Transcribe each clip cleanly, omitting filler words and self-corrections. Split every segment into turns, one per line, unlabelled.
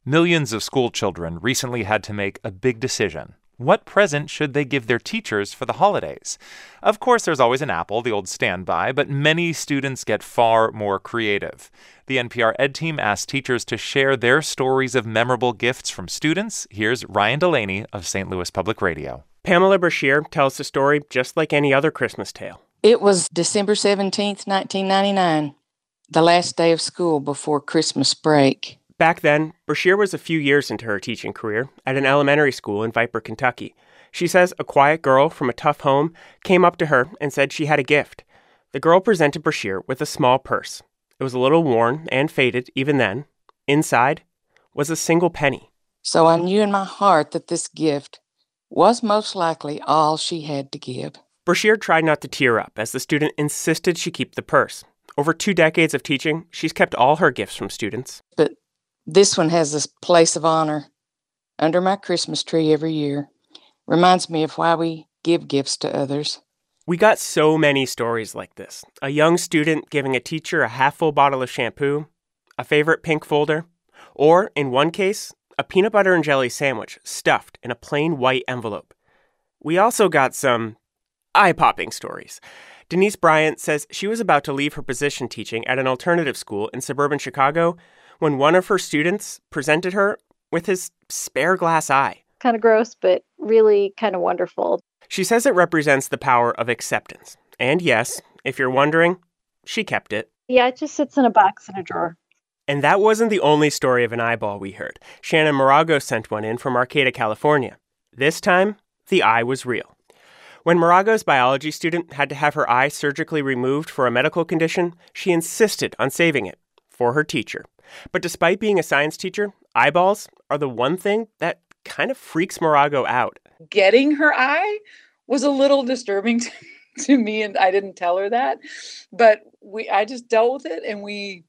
Millions of school children recently had to make a big decision. What present should they give their teachers for the holidays? Of course, there's always an apple, the old standby, but many students get far more creative. The NPR Ed team asked teachers to share their stories of memorable gifts from students. Here's Ryan Delaney of St. Louis Public Radio.
Pamela Brashear tells the story just like any other Christmas tale.
It was December 17th, 1999, the last day of school before Christmas break.
Back then, Brashear was a few years into her teaching career at an elementary school in Viper, Kentucky. She says a quiet girl from a tough home came up to her and said she had a gift. The girl presented Brashear with a small purse. It was a little worn and faded even then. Inside was a single penny.
So I knew in my heart that this gift was most likely all she had to give.
Brashear tried not to tear up as the student insisted she keep the purse. Over 2 decades of teaching, she's kept all her gifts from students.
But this one has this place of honor under my Christmas tree every year. Reminds me of why we give gifts to others.
We got so many stories like this. A young student giving a teacher a half-full bottle of shampoo, a favorite pink folder, or, in one case, a peanut butter and jelly sandwich stuffed in a plain white envelope. We also got some eye-popping stories. Denise Bryant says she was about to leave her position teaching at an alternative school in suburban Chicago when one of her students presented her with his spare glass eye.
Kind of gross, but really kind of wonderful.
She says it represents the power of acceptance. And yes, if you're wondering, she kept it.
Yeah, it just sits in a box in a drawer.
And that wasn't the only story of an eyeball we heard. Shannon Morago sent one in from Arcata, California. This time, the eye was real. When Morago's biology student had to have her eye surgically removed for a medical condition, she insisted on saving it for her teacher. But despite being a science teacher, eyeballs are the one thing that kind of freaks Morago out.
Getting her eye was a little disturbing to me, and I didn't tell her that. But I just dealt with it, and we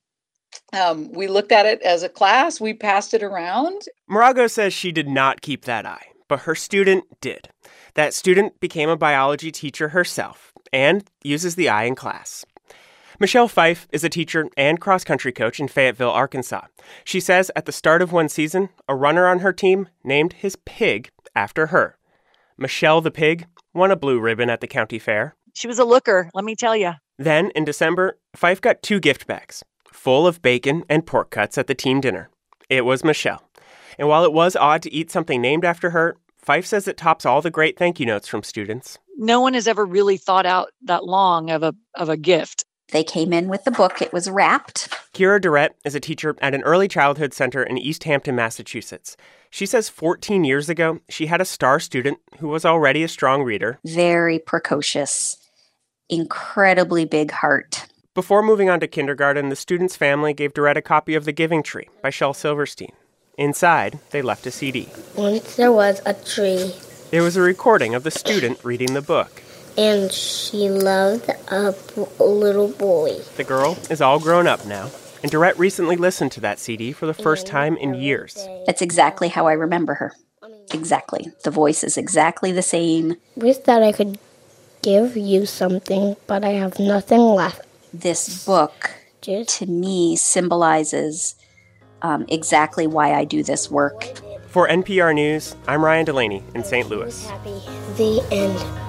looked at it as a class. We passed it around.
Morago says she did not keep that eye, but her student did. That student became a biology teacher herself and uses the eye in class. Michelle Fife is a teacher and cross-country coach in Fayetteville, Arkansas. She says at the start of one season, a runner on her team named his pig after her. Michelle the pig won a blue ribbon at the county fair.
She was a looker, let me tell you.
Then, in December, Fife got 2 gift bags full of bacon and pork cuts at the team dinner. It was Michelle. And while it was odd to eat something named after her, Fife says it tops all the great thank you notes from students.
No one has ever really thought out that long of a gift.
They came in with the book. It was wrapped.
Kira Durrett is a teacher at an early childhood center in East Hampton, Massachusetts. She says 14 years ago, she had a star student who was already a strong reader.
Very precocious, incredibly big heart.
Before moving on to kindergarten, the student's family gave Durrett a copy of The Giving Tree by Shel Silverstein. Inside, they left a CD.
Once there was a tree.
There was a recording of the student reading the book.
And she loved a little boy.
The girl is all grown up now, and Durrett recently listened to that CD for the first time in years.
That's exactly how I remember her. Exactly. The voice is exactly the same.
Wish that I could give you something, but I have nothing left.
This book, to me, symbolizes exactly why I do this work.
For NPR News, I'm Ryan Delaney in St. Louis.
The end.